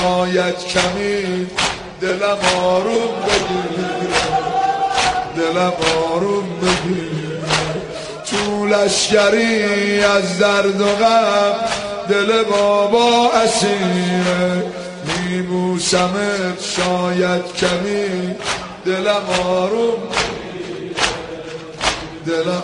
شاید کمی دلم آروم بگیره، دلم آروم بگیره. تو لشگری از درد و غم دل بابا اسیره، میبوسمت شاید کمی دلم آروم بگیره، دلم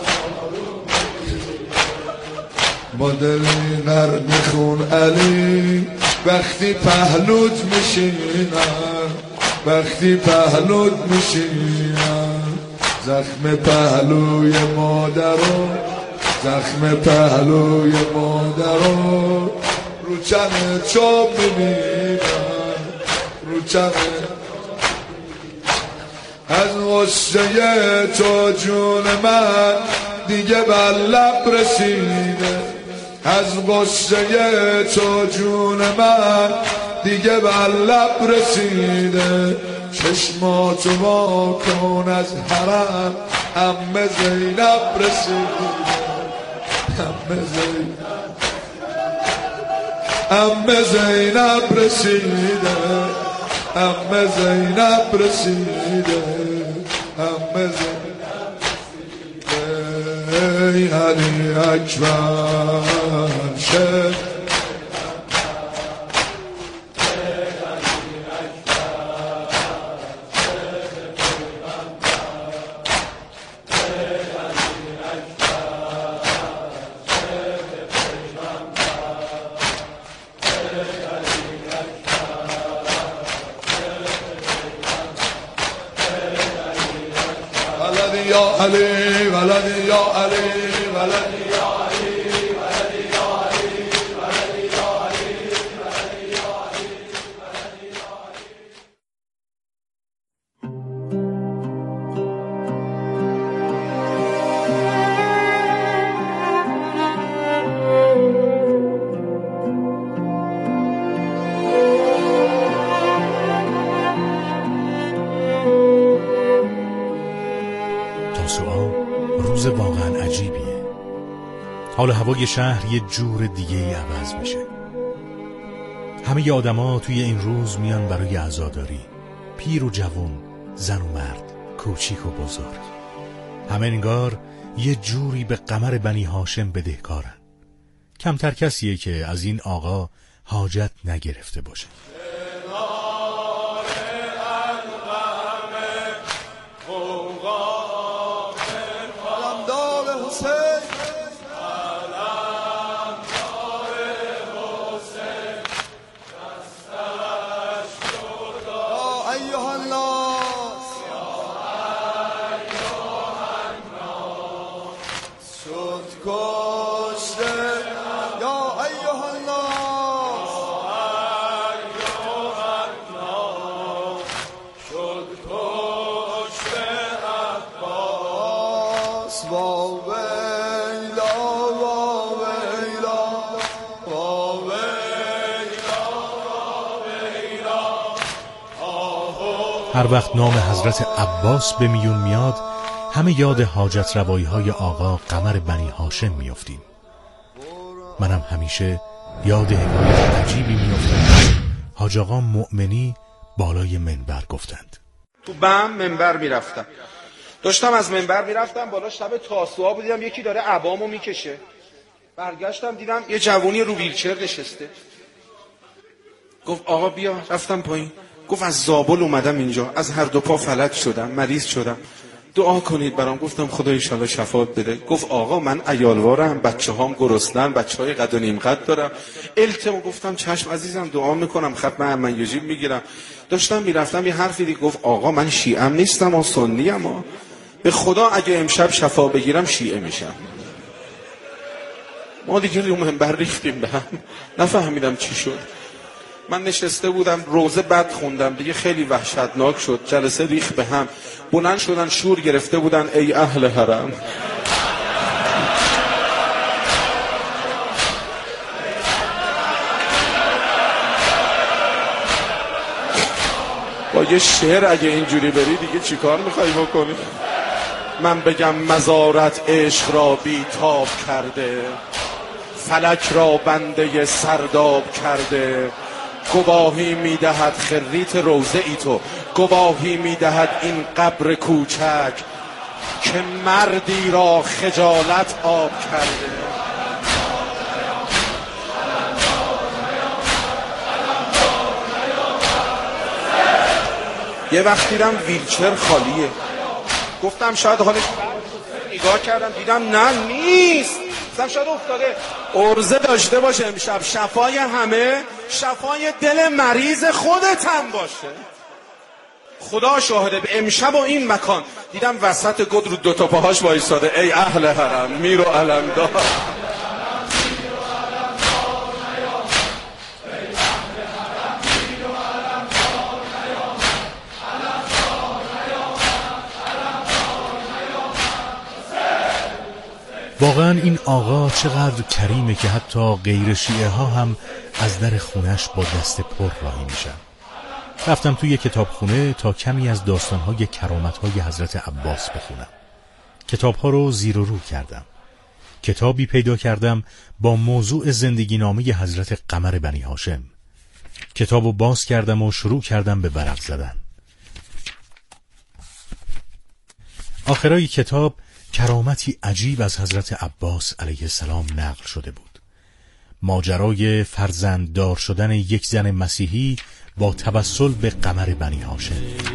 با دلی نرم خون علی وقتی پهلوت میشینم، وقتی پهلوت میشینم. زخم پهلوی مادرو، زخم پهلوی مادرو رو چنه چوب میبینم، رو چنه. از غصه تو جون من دیگه بر لب رسیده، از غصه تو جون من دیگه بر لب رسیده. چشماتو وا کن از حرم عمه زینب رسیده، عمه زینب، عمه زینب رسیده، عمه زینب رسیده، عمه زینب. ای علی اکبر شد ولدی یا علی، ولدی یا علی، ولدی یا علی، ولدی یا علی، ولدی یا علی، ولدی یا علی، ولدی یا روز واقعا عجیبیه. حال هوای شهر یه جور دیگه ای عوض میشه. همه ی آدما توی این روز میان برای عزاداری، پیر و جوون، زن و مرد، کوچیک و بزرگ. همه انگار یه جوری به قمر بنی هاشم بدهکارن. کمتر کسیه که از این آقا حاجت نگرفته باشه. هر وقت نام حضرت عباس به میون میاد همه یاد حاجت روایی های آقا قمر بنی هاشم میافتیم. منم همیشه یاد حکایت عجیبی میافتم. حاج آقا مؤمنی بالای منبر گفتند. تو بم منبر میرفتم، داشتم از منبر میرفتم بالا، شب تاسوعا بود، دیدم یکی داره عبامو میکشه. برگشتم دیدم یه جوونی رو ویلچر نشسته. گفت آقا بیا. رفتم پایین. گفت از زابل اومدم اینجا، از هر دو پا فلج شدم، مریض شدم، دعا کنید برام. گفتم خدا انشالله شفاعت بده. گفت آقا من عیالوارم، بچه هام گرسنن، بچه های قد و نیم قد دارم، التماس. گفتم چشم عزیزم، دعا میکنم، ختم من یجیب میگیرم. داشتم میرفتم یه حرفی دیگه گفت آقا من شیعم نیستم و سنیم، به خدا اگه امشب شفا بگیرم شیعه میشم. ما دیگه رو منبر ریختیم به هم، نفهمیدم چی شد. من نشسته بودم روزه بد خوندم دیگه، خیلی وحشتناک شد، جلسه ریخت به هم. بلند شدن شور گرفته بودن ای اهل حرم. با یه شعر اگه اینجوری بری دیگه چیکار میخوای بکنی؟ من بگم مزارت عشق را بی تاب کرده، فلک را بنده سرداب کرده، گواهی میدهد خریت روزه ای تو، گواهی میدهد این قبر کوچک که مردی را خجالت آب کرده. یه وقت دیدم ویلچر خالیه، گفتم شاید حالش نگاه کردم دیدم نه نیست، گفتم شاید افتاده. عرضه داشته باشه امشب، شفای همه شفای دل مریض خودت هم باشه. خدا شاهده به امشب و این مکان دیدم وسط گد رو دوتا پاهاش وایساده، ای اهل حرم میر و علمدار. واقعا این آقا چقدر کریمه که حتی غیر شیعه ها هم از در خونش با دست پر راهی میشن. رفتم توی کتابخونه تا کمی از داستانهای کرامتهای حضرت عباس بخونم. کتابها رو زیر و رو کردم. کتابی پیدا کردم با موضوع زندگی نامه حضرت قمر بنی هاشم. کتابو باز کردم و شروع کردم به ورق زدن. آخرای کتاب کرامتی عجیب از حضرت عباس علیه السلام نقل شده بود. ماجرای فرزنددار شدن یک زن مسیحی با توسل به قمر بنی هاشم.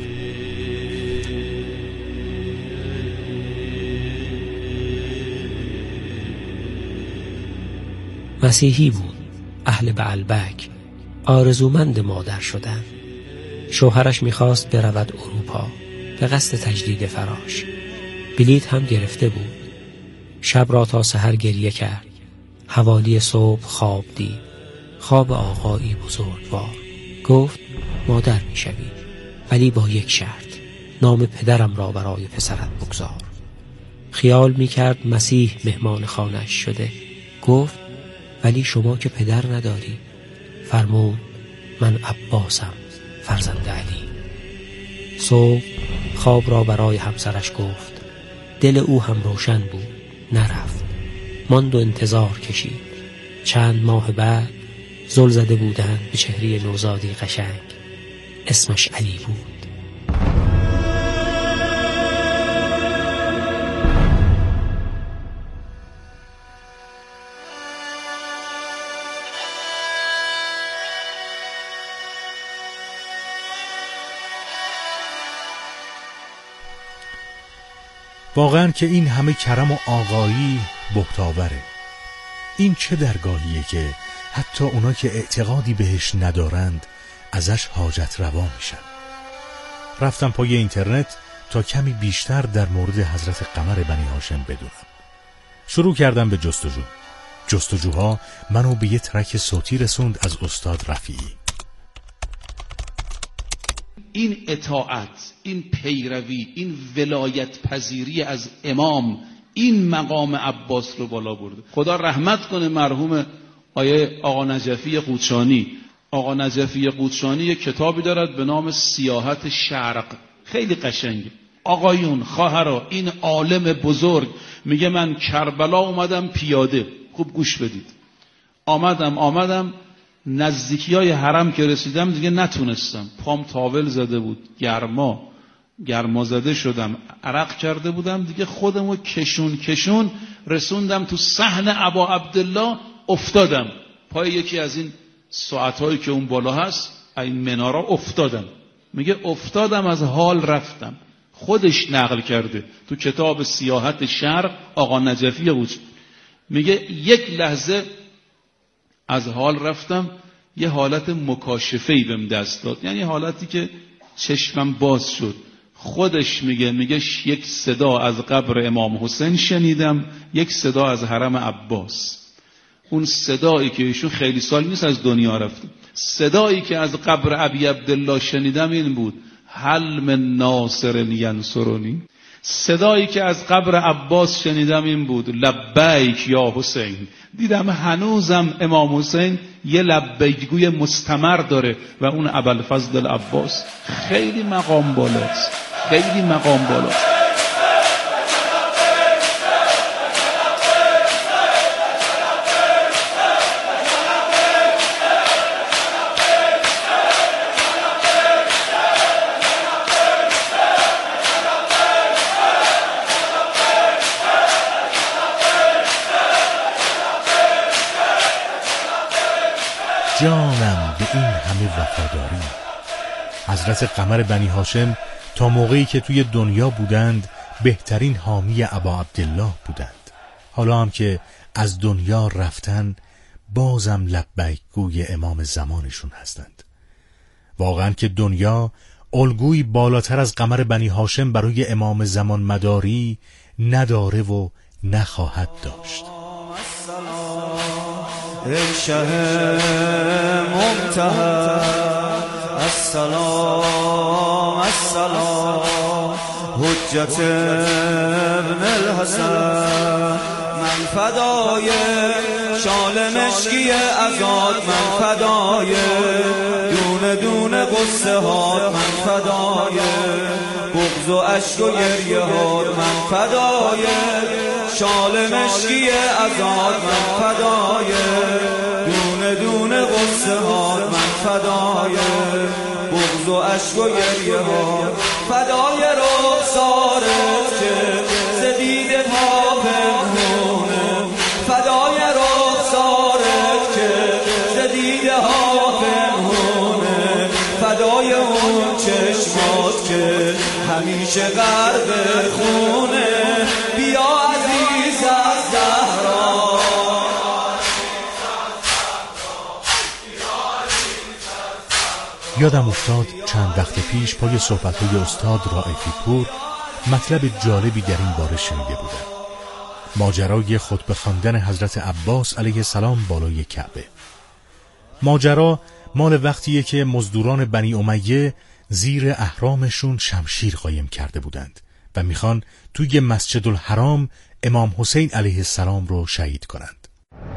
مسیحی بود، اهل بعلبک، آرزومند مادر شدن. شوهرش میخواست برود اروپا به قصد تجدید فراش. بلیط هم گرفته بود. شب را تا سحر گریه کرد. حوالی صبح خواب دید. خواب آقایی بزرگوار. گفت مادر میشوی، ولی با یک شرط، نام پدرم را برای پسرت بگذار. خیال میکرد مسیح مهمان خانه‌اش شده. گفت ولی شما که پدر نداری. فرمود من عباسم، فرزند علی. صبح خواب را برای همسرش گفت. دل او هم روشن بود، نرفت. ماند و انتظار کشید. چند ماه بعد زل زده بودند به چهره نوزادی قشنگ. اسمش علی بود. واقعا که این همه کرم و آقایی بهتاوره. این چه درگاهیه که حتی اونا که اعتقادی بهش ندارند ازش حاجت روا میشن. رفتم پای اینترنت تا کمی بیشتر در مورد حضرت قمر بنی هاشم بدونم. شروع کردم به جستجو. جستجوها منو به یه ترک صوتی رسوند از استاد رفیعی. این اطاعت، این پیروی، این ولایت پذیری از امام، این مقام عباس رو بالا برده. خدا رحمت کنه مرحوم آقا نجفی قوچانی. آقا نجفی قوچانی یک کتابی دارد به نام سیاحت شرق، خیلی قشنگه. آقایون، خواهرها، این عالم بزرگ میگه من کربلا اومدم پیاده. خوب گوش بدید. آمدم نزدیکی های حرم که رسیدم دیگه نتونستم، پام تاول زده بود، گرما زده شدم، عرق کرده بودم دیگه، خودمو کشون رسوندم تو صحن ابا عبدالله، افتادم پای یکی از این ساعتایی که اون بالا هست، این منارا افتادم. میگه افتادم از حال رفتم. خودش نقل کرده تو کتاب سیاحت شرق آقا نجفی بود. میگه یک لحظه از حال رفتم، یه حالت مکاشفه‌ای بهم دست داد، یعنی حالتی که چشمم باز شد. خودش میگه یک صدا از قبر امام حسین شنیدم، یک صدا از حرم عباس. اون صدایی که ایشون خیلی سال نیست از دنیا رفته، صدایی که از قبر ابی عبدالله شنیدم این بود: هل من ناصر ینصرنی. صدایی که از قبر عباس شنیدم این بود: لبیک یا حسین. دیدم هنوزم امام حسین یه لبیکگوی مستمر داره و اون ابوالفضل العباس. خیلی مقام بالاست، خیلی مقام بالاست. این همه وفاداری؟ حضرت قمر بنی هاشم تا موقعی که توی دنیا بودند بهترین حامی ابا عبدالله بودند. حالا هم که از دنیا رفتن بازم لبیک گوی امام زمانشون هستند. واقعا که دنیا الگوی بالاتر از قمر بنی هاشم برای امام زمان مداری نداره و نخواهد داشت. ای شه ممتحن السلام السلام حجت ابن الحسن من فدای شال مشکی ازاد من فدای دونه دونه قصه ها من فدای بغض و عشق و گریه ها من فدای شال مشکی ازاد من فدای دونه دونه قصه ها من فدای بغض و عشق و گریه ها فدای رخسارت که زدید ها پنهونه فدای رخسارت که زدید ها پنهونه فدای اون چشمات که همیشه غرق خونه بیا عزیز از زهرا. یادم افتاد چند وقت پیش پای صحبت‌های استاد رائفی پور مطلب جالبی در این باره شنیده بودم. ماجرای خطبه خواندن حضرت عباس علیه السلام بالای کعبه. ماجرا مال وقتیه که مزدوران بنی امیه زیر احرامشون شمشیر قایم کرده بودند و میخوان توی مسجد الحرام امام حسین علیه السلام رو شهید کنند.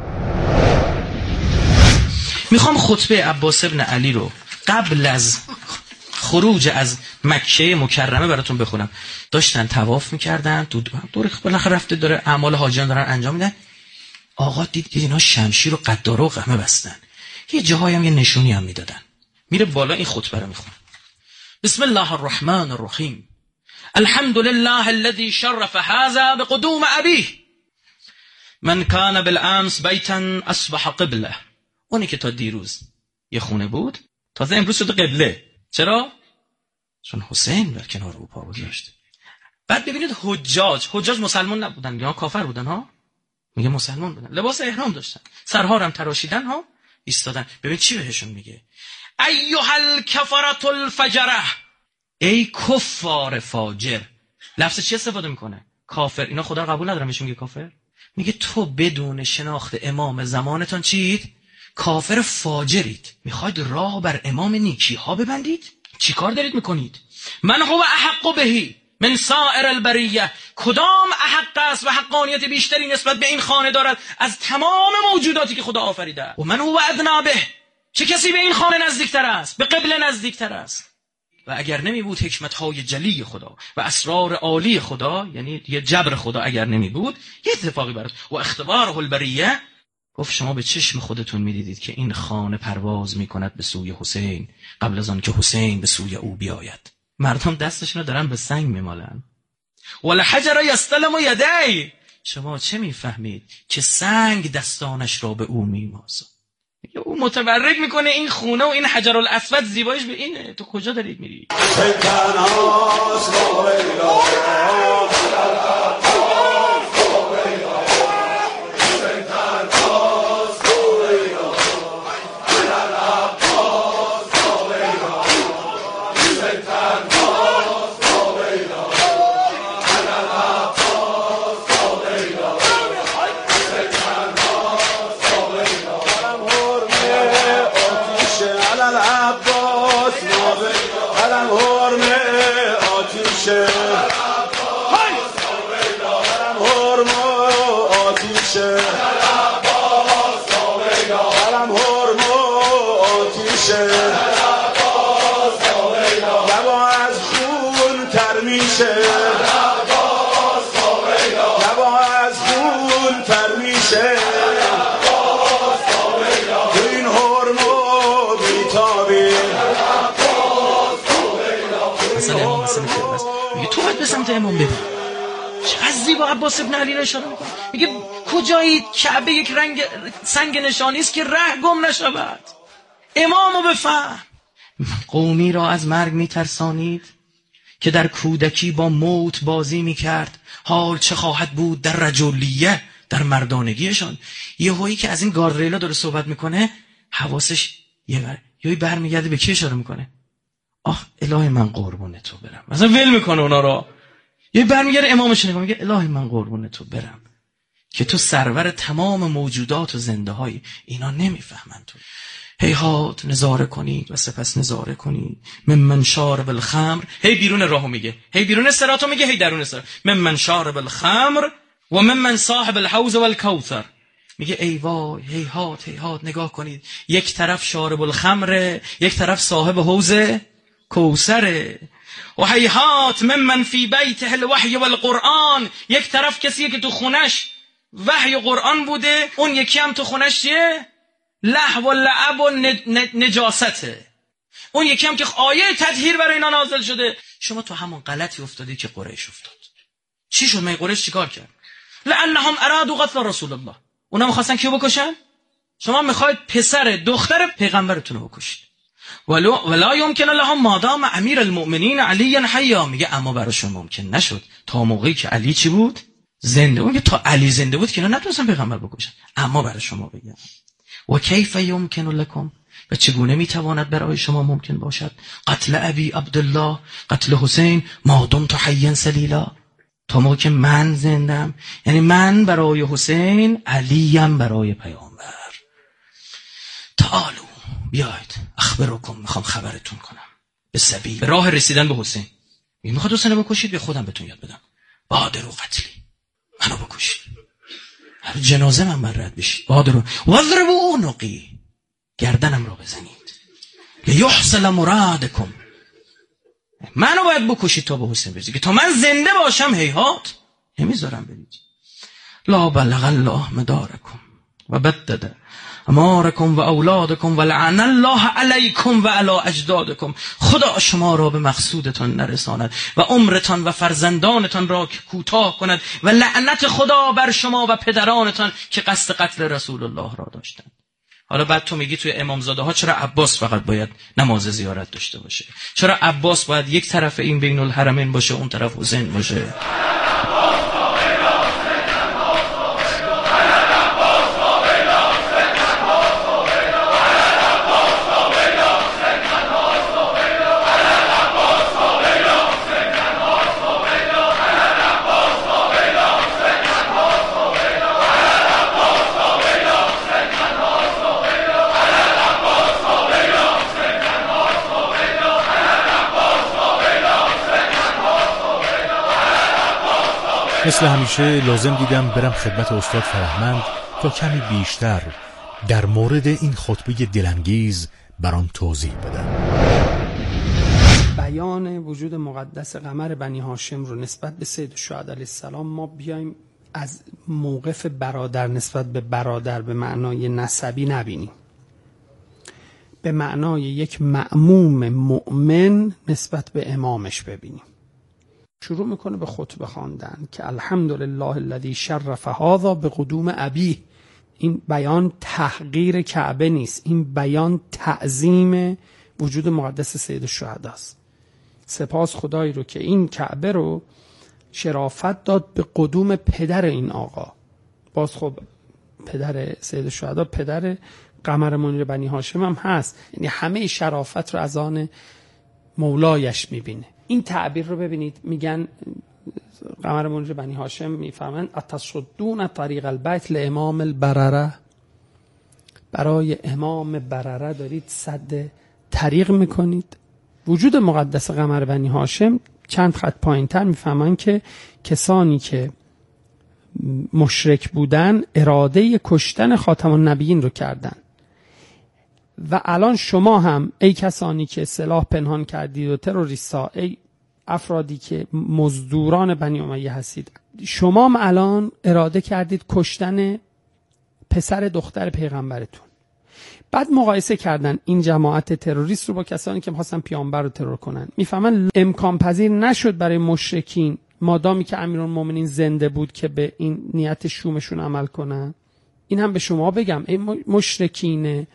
میخوام خطبه عباس ابن علی رو قبل از خروج از مکه مکرمه براتون بخونم. داشتن طواف میکردن دور بالاخره رفته داره اعمال حاجیان دارن انجام میدن. آقا دید اینا شمشیر و قداره و قمه بستن. یه جاهایی هم یه نشونی هم میدادن. میره بالا این خطبه رو میخونه. بسم الله الرحمن الرحیم الحمد لله الذي شرف هذا بقدوم ابيه من كان بالامس بیتا اصبح قبله. اونی که تا دیروز یه خونه بود تازه امروز شده قبله. چرا؟ چون حسین بر کنار او پا گذاشت. بعد ببینید حجاج مسلمان نبودن یا کافر بودن ها؟ میگه مسلمان بودن، لباس احرام داشتن، سرها هم تراشیدن ها، ایستادن. ببین چی بهشون میگه؟ ایها الکفرة الفجره، ای کفار فاجر. لفظ چی استفاده میکنه؟ کافر. اینا خدا رو قبول ندارن بهشون میگه کافر. میگه تو بدون شناخت امام زمانتان چید؟ کافر فاجرید. میخواید راه بر امام نیکی ها ببندید؟ چی کار دارید میکنید؟ من هو احق بهی من سائر البریه، کدام احق است و حقانیت بیشتری نسبت به این خانه دارد از تمام موجوداتی که خدا آفریده؟ و من هو ادنا به، چه کسی به این خانه نزدیکتر است، به قبله نزدیکتر است؟ و اگر نمی بود حکمت‌های جلی خدا و اسرار عالی خدا، یعنی یه جبر خدا اگر نمی بود، یه اتفاقی برد. و اختباره البریه، گفت شما به چشم خودتون می‌دیدید که این خانه پرواز می‌کند به سوی حسین قبل از آن که حسین به سوی او بیاید. مردم دستشون رو دارن به سنگ میمالن. والحجر یستلم یدی، شما چه میفهمید که سنگ دستانش را به او میمازد؟ او متبرک میکنه این خونه و این حجر الاسود زیبایش به اینه. تو کجا دارید میری؟ امام ببین چقدر زیبا عباس ابن علی رو اشاره میکنه. میگه کجایی کعبه یک رنگ سنگ نشانی است که ره گم نشود. امامو بفهم. قومی را از مرگ میترسانید که در کودکی با موت بازی میکرد، حال چه خواهد بود در رجولیه، در مردانگیشان. یهویی که از این گاردریلا داره صحبت میکنه حواسش یهویی برمیگرده به کی اشاره میکنه؟ آخ الهی من قربون تو برم. مثلا ول میکنه اونا رو، یه برمیگرده امامش نگاه میگه الهی من قربون تو برم که تو سرور تمام موجودات و زنده های اینا نمیفهمن تو. هیهات نظاره کنید و سپس نظاره کنید ممن شارب الخمر. هی بیرون راهو میگه، هی بیرون صراطو میگه، هی درون صراط. ممن شارب الخمر و ممن صاحب الحوض والکوثر. میگه ای وای هیهات هیهات نگاه کنید، یک طرف شارب الخمر، یک طرف صاحب حوض کوثره. و هیهات ممن فی بیته الوحی والقرآن. یک طرف کسیه که تو خونش وحی و قرآن بوده، اون یکی هم تو خونش چیه؟ لهو و لعب و نجاسته. اون یکی هم که آیه تطهیر برای اینا نازل شده. شما تو همون غلطی افتادی که قریش افتاد. چی شد؟ من قریش چیکار کرد؟ لانهم ارادوا قتل رسول الله. اونا می‌خواستن کیو بکشن؟ شما می‌خواید پسر دختر پیغمبرتون رو بکشید. ولا يمكن لهم ما دام امیر المؤمنین علی حیا. میگه اما براشون ممکن نشد تا موقعی که علی چی بود؟ زنده بود. تا علی زنده بود که اینا نتونستن پیغمبر بکشن. اما برای شما بگم و کیف یمکن لکم، و چگونه میتواند برای شما ممکن باشد قتل ابی عبدالله، قتل حسین ما دمت حیا سلیلا، تا موقع که من زندم. یعنی من برای حسین، علیم برای پیامبر. تعالو بیاید اخبرکم، میخوام خبرتون کنم به سبیل، به راه رسیدن به حسین. میخواد حسین رو بکشید، به خودم بهتون یاد بدم. بادرو قتلی، منو بکشید، جنازه من رد بشید. بادرو وضربوا عنقی، گردنم رو بزنید. لیحصل مرادکم، منو باید بکشید تا به حسین برسید، که تا من زنده باشم هیهات نمیذارم برید. لا بلغ الله مدارکم و بدد امارکم و اولادکم و لعن الله علیکم و علی اجدادکم. خدا شما را به مقصودتان نرساند و عمرتان و فرزندانتان را که کوتاه کند و لعنت خدا بر شما و پدرانتان که قصد قتل رسول الله را داشتند. حالا بعد تو میگی توی امامزاده ها چرا عباس فقط باید نماز زیارت داشته باشه؟ چرا عباس باید یک طرف این بین الحرمین باشه، اون طرف حسین باشه؟ مثل همیشه لازم دیدم برم خدمت استاد فرهمند تا کمی بیشتر در مورد این خطبه دلانگیز برام توضیح بدم. بیان وجود مقدس قمر بنی هاشم رو نسبت به سید الشهدا علیه السلام ما بیایم از موقف برادر نسبت به برادر به معنای نسبی نبینیم، به معنای یک مأموم مؤمن نسبت به امامش ببینیم. شروع میکنه به خطبه خواندن که الحمدلله الذی شرف هذا به قدوم ابیه. این بیان تحقیر کعبه نیست، این بیان تعظیم وجود مقدس سید الشهدا است. سپاس خدایی رو که این کعبه رو شرافت داد به قدوم پدر این آقا. باز خب پدر سید الشهدا پدر قمر منیر بنی هاشم هم هست، یعنی همه شرافت رو از آن مولایش میبینه. این تعبیر رو ببینید، میگن قمر منیر بنی هاشم میفهمن اتصدون طریق البیت لامام البرره، برای امام برره دارید سد طریق میکنید. وجود مقدس قمر بنی هاشم چند خط پایین تر میفهمن که کسانی که مشرک بودن اراده کشتن خاتم النبیین رو کردن و الان شما هم ای کسانی که سلاح پنهان کردید و تروریستا، ای افرادی که مزدوران بنی امیه هستید، شما هم الان اراده کردید کشتن پسر دختر پیغمبرتون. بعد مقایسه کردن این جماعت تروریست رو با کسانی که می‌خواستن پیامبر رو ترور کنن. میفهمن امکان پذیر نشد برای مشرکین مادامی که امیرالمومنین زنده بود که به این نیت شومشون عمل کنن. این هم به شما بگم ای مشرکین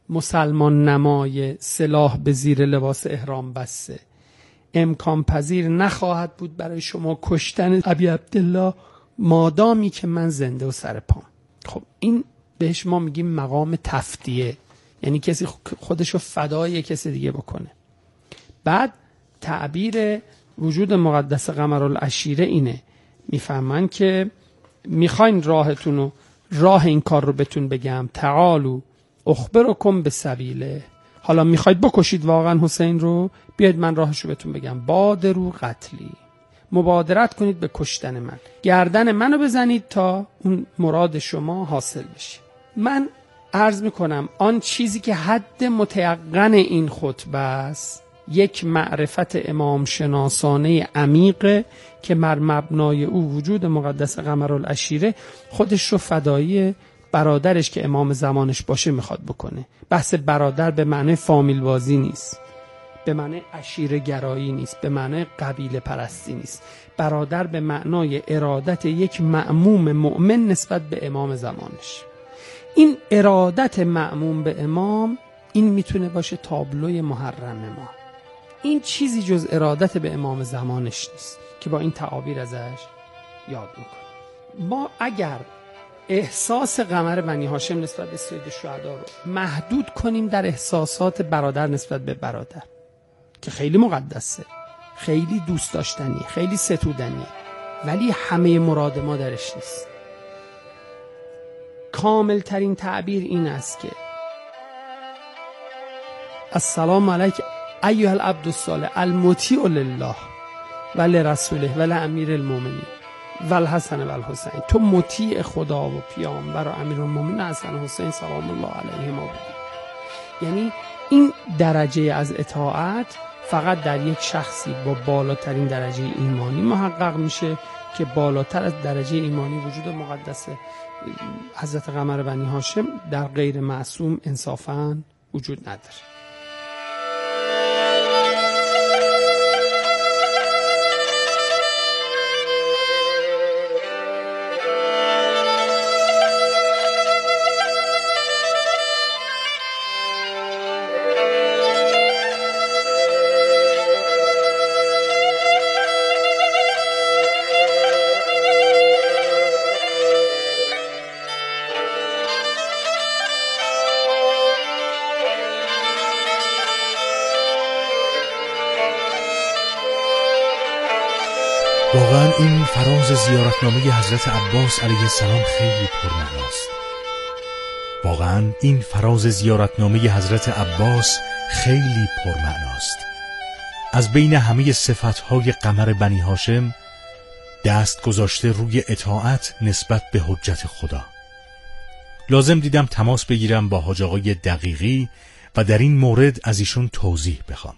مسلمان نمای سلاح به زیر لباس احرام بسته، امکان پذیر نخواهد بود برای شما کشتن ابی عبدالله مادامی که من زنده و سر پام. خب این بهش ما میگیم مقام تفدیه، یعنی کسی خودشو فدای کسی دیگه بکنه. بعد تعبیر وجود مقدس قمرالعشیره اینه، میفهمن که میخواین راه این کار رو بهتون بگم، تعالو اخبرکم به سبیله، حالا میخواید بکشید واقعا حسین رو، بیاید من راهش رو بهتون بگم. بادرو قتلی، مبادرت کنید به کشتن من، گردن منو بزنید تا اون مراد شما حاصل بشه. من عرض میکنم آن چیزی که حد متیقن این خطبه است یک معرفت امام شناسانه عمیقه که بر مبنای او وجود مقدس قمرالعشیره خودش رو فدایی برادرش که امام زمانش باشه میخواد بکنه. بحث برادر به معنی فامیل بازی نیست، به معنی عشیره گرایی نیست، به معنی قبیله پرستی نیست. برادر به معنای ارادت یک مأموم مؤمن نسبت به امام زمانش. این ارادت مأموم به امام، این میتونه باشه تابلوی محرم ما. این چیزی جز ارادت به امام زمانش نیست که با این تعابیر ازش یاد میکنه. ما اگر احساس قمر بنی هاشم نسبت به سید الشهدا رو محدود کنیم در احساسات برادر نسبت به برادر که خیلی مقدسه، خیلی دوست داشتنی، خیلی ستودنیه، ولی همه مراد ما درش نیست. کامل ترین تعبیر این است که السلام علیک ایها العبد الصالح المطیع لله و لرسوله و لامیر المؤمنین و الحسن و الحسین. تو مطیع خدا و پیامبر و امیرالمومنین حسن و حسین سلام الله علیهما بودی. یعنی این درجه از اطاعت فقط در یک شخصی با بالاترین درجه ایمانی محقق میشه که بالاتر از درجه ایمانی وجود مقدس حضرت قمر بنی هاشم در غیر معصوم انصافاً وجود نداره. واقعا این فراز زیارتنامه حضرت عباس علیه السلام خیلی پرمعناست. واقعا این فراز زیارتنامه حضرت عباس خیلی پرمعناست. از بین همه صفتهای قمر بنی هاشم دست گذاشته روی اطاعت نسبت به حجت خدا. لازم دیدم تماس بگیرم با حاج آقای دقیقی و در این مورد از ایشون توضیح بخوام.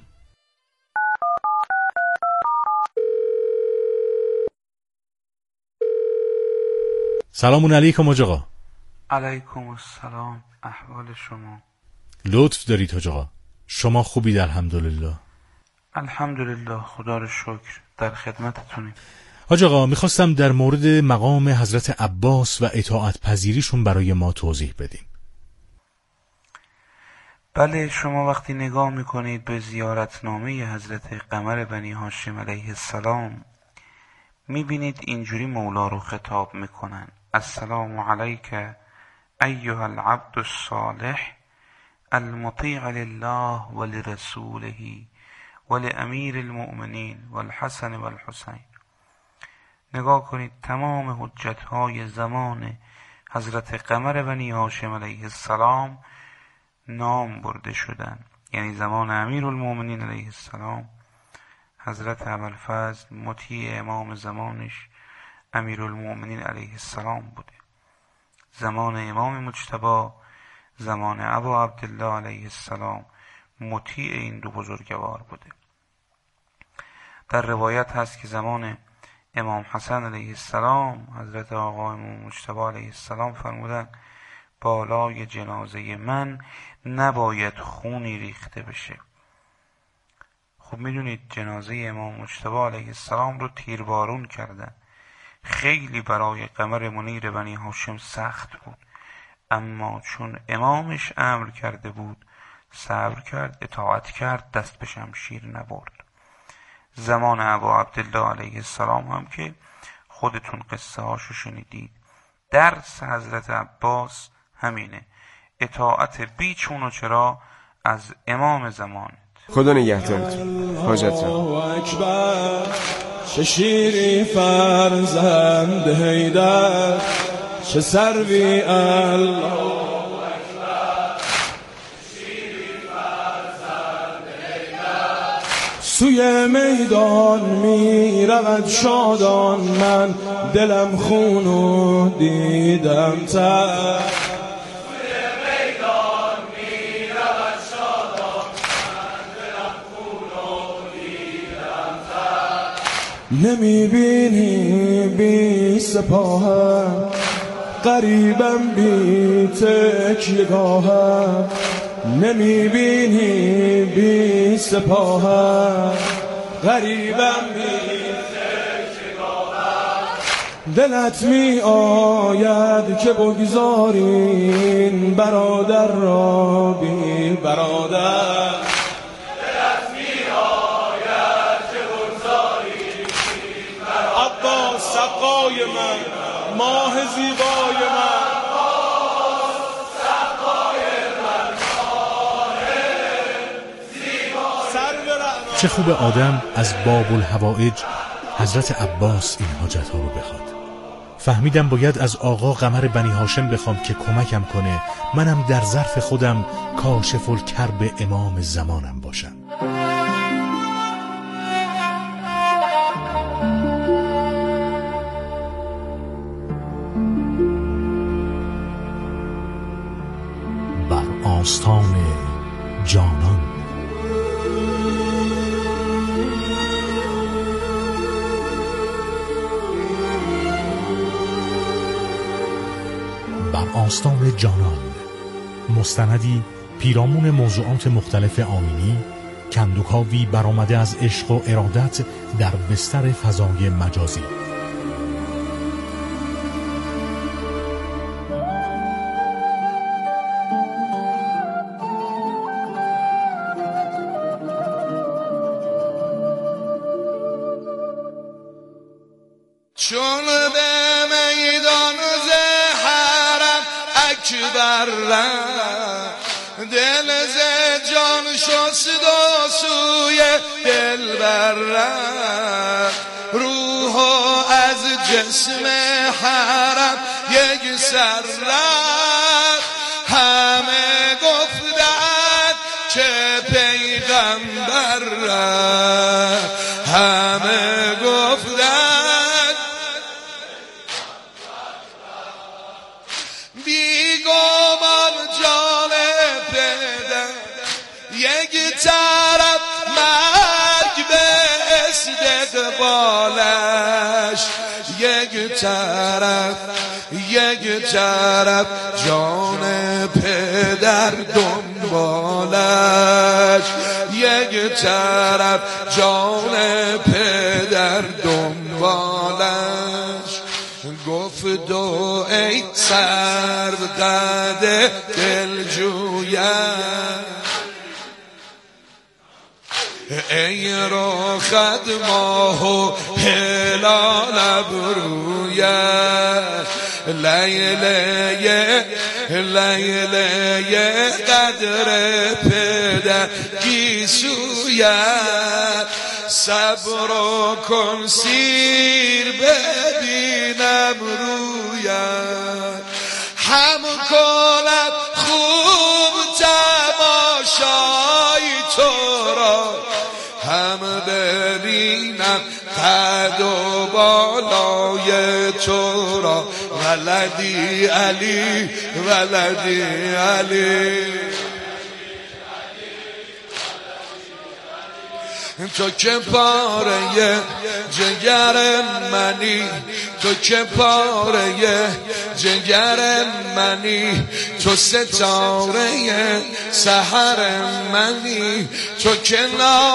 سلام علیکم حاج آقا. علیکم السلام، احوال شما؟ لطف دارید حاج آقا. شما خوبید؟ الحمدلله. الحمدلله، خدا رو شکر، در خدمتتونیم. حاج آقا میخواستم در مورد مقام حضرت عباس و اطاعت پذیریشون برای ما توضیح بدیم. بله، شما وقتی نگاه میکنید به زیارتنامه حضرت قمر بنی هاشم علیه السلام میبینید اینجوری مولا رو خطاب میکنن: السلام علیک ایها العبد الصالح المطیع لله و لرسوله و لامیر المؤمنین و الحسن و الحسین. نگاه کنید تمام حجتهای زمان حضرت قمر بنی هاشم علیه السلام نام برده شدن، یعنی زمان امیر المؤمنین علیه السلام حضرت ابوالفضل مطیع امام زمانش امیر المؤمنین علیه السلام بوده. زمان امام مجتبی، زمان ابا عبدالله علیه السلام مطیع این دو بزرگوار بوده. در روایت هست که زمان امام حسن علیه السلام حضرت آقا امام مجتبی علیه السلام فرمودن بالای جنازه من نباید خونی ریخته بشه. خب میدونید جنازه امام مجتبی علیه السلام رو تیربارون کردن. خیلی برای قمر منیر بنی هاشم سخت بود. اما چون امامش امر کرده بود صبر کرد، اطاعت کرد، دست به شمشیر نبرد. زمان ابا عبدالله علیه السلام هم که خودتون قصه هاشو شنیدید، درس حضرت عباس همینه، اطاعت بی چون و چرا از امام زمان. خدا نگهدارتون. حاجت را چه شیری فرزند حیدر، چه سروی الله سوی میدان می رود شادان، من دلم خونو دیدم تر. سوی میدان می رود شادان، من دلم خونو دیدم تر. نمی بینی بی سپاهم، غریبم بی تکیه‌گاهم. نمی بینی بی سپاهم، غریبم بی تکیه‌گاهم. دلت می آید که بگذارین برادر را بی برادر. دلت می آید که بگذارین عباس سقای من، ماه زیبای من، چه خوب آدم از باب الحوائج حضرت عباس این حاجت ها رو بخواد. فهمیدم باید از آقا قمر بنی هاشم بخوام که کمکم کنه منم در ظرف خودم کاشف الکرب امام زمانم باشم. بر آستان جانان. بر آستان جانان، مستندی پیرامون موضوعات مختلف آمینی، کندوکاوی برآمده از عشق و ارادت در بستر فضای مجازی. چون به میدان حرم اکبر رفت، دل ز جان شست و سوی دلبر رفت. روح از جسم حرم یک سر رفت، همه گفتند چه پیغمبر رفت، همه گفتند بیگمان جان پدر. یک طرف مرگ به استقبالش، یک طرف جان پدر دنبالش، یک طرف جان پدر دنبالش. گفت و ای سرو قد دل جویم، ای رخت ماه و هلال ابرویت. لیله قدر پدر گیسویت. صبر کن سیر ببینم رویت، هم کنم خوب تماشای تو را، هم ببینم قد و بالای تو را. ولدی علی، ولدی علی، تو که پاره جگر منی، تو که پاره جگر منی، تو ستاره سحر منی، تو که